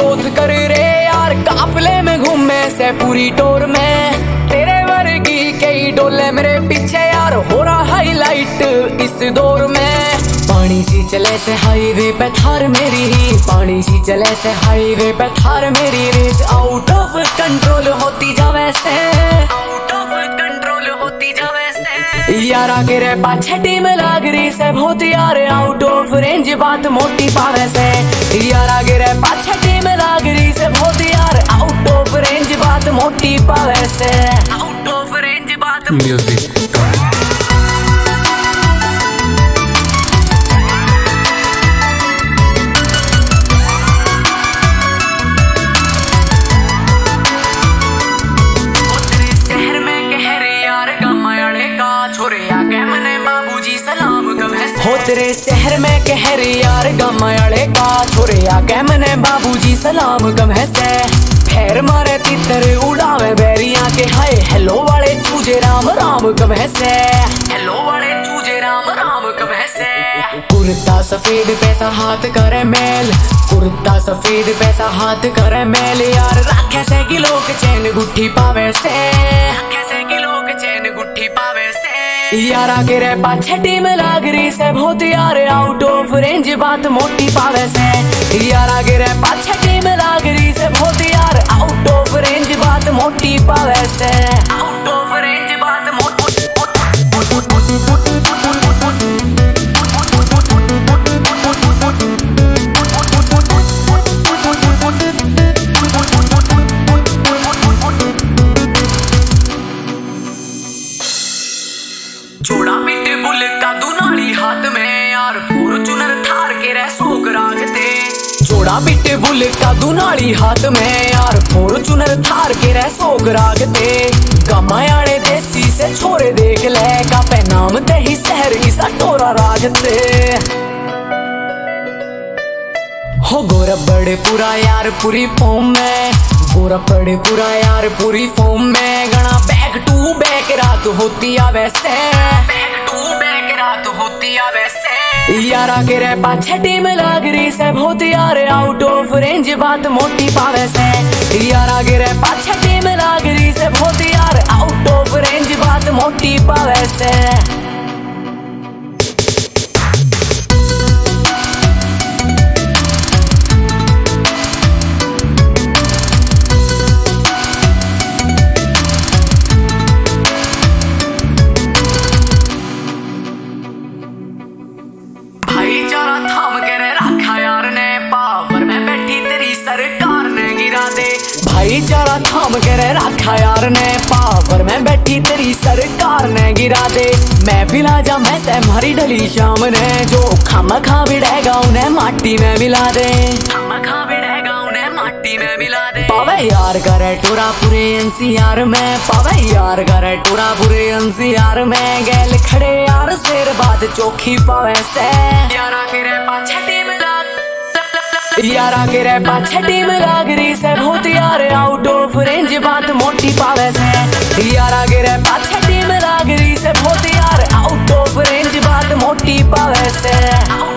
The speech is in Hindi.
ग्रोथ कर रे यार, काफले में घूमे से पूरी टोर में। तेरे वर्गी कई डोले मेरे पीछे यार, हो रहा हाईलाइट इस दौर में। पानी सी चले से हाईवे पे थार मेरी ही, पानी सी चले से हाईवे पे थार मेरी रेस आउट ऑफ कंट्रोल होती जावे से, आउट ऑफ कंट्रोल होती जावे से। यारा के रे पाछे टीम लाग रही से बहुत यार, आउट ऑफ रेंज बात मोटी पावे से। यारा के रे पाछे टीम लाग रही से बहुत यार, आउट ऑफ रेंज बात मोटी पावे से, आउट ऑफ रेंज बात। म्यूजिक हो तेरे शहर में कहर यार, गमायाले का छोरे आके मने बाबूजी सलाम कम है से। फेर मारे तितर उड़ावे बैरिया के, हाय हेलो वाले चूजे राम राम कम है से, हेलो वाले चूजे राम राम कम है से। कुर्ता सफेद पैसा हाथ करे मेल, कुर्ता सफेद पैसा हाथ करे मेल यार। राखे से किलो के चैन गुट्ठी पावे से, राखे से किलो के चैन गुट्ठी पावे से। यारा के रे पाछे टीम लाग रही से बहुत यार, आउट ऑफ रेंज बात मोटी पावे से। यारा के रे पाछे टीम लाग रही से बहुत यार, आउट ऑफ रेंज बात मोटी पावे से, आउट ऑफ रेंज बात मोटी। जोड़ा पिट बुल का दुनाली हाथ में यार, फॉर्च्यूनर थार के रे सोग रागते। जोड़ा पिट बुल का दुनाली हाथ में यार, फॉर्च्यूनर थार के रे सोग रागते। गमायाले देसी से छोरे देख ले, का पे नाम ते ही शहर इसा टोरा रागते। हो गोरा बड़े पूरा यार पूरी फॉर्म में, गोरा बड़े पूरा यार पूरी फॉर्म में। गणा बैक टू बैक रात होती आ वैसे, बैक टू बैक रात होती आ वैसे। यारा के रे पाछे टीम लाग रही से बहुत यार, आउट ऑफ रेंज बात मोटी पावे से। यारा के रे पाछे टीम लाग रही से बहुत यार, आउट ऑफ रेंज बात मोटी पावे से। भाईचारा थाम के रे रखा यार ने, पावर में बैठी तेरी सरकार ने गिरा दे। भाईचारा थाम के रे रखा यार ने, पावर में बैठी तेरी सरकार ने गिरा दे। मैं पिला जा मैं से मारी डली शाम ने, जो खामा खा बिड़ेगा उन्हें माटी में मिला दे, खामा खा बिड़ेगा उन्हें माटी में मिला दे। पावे यार करे टूरा पूरे एनसीआर में, पावे यार करे टूरा पूरे एनसीआर में। गैल खड़े यार शेर बात चोखी पावे से। यारा के रे पाछे टीम लाग, यारा के रे पाछे टीम लाग रही से बहुत यार, आउट ऑफ रेंज बात मोटी पावे से। यारा के रे पाछे टीम लाग रही से बहुत यार, आउट ऑफ रेंज बात मोटी पावे से।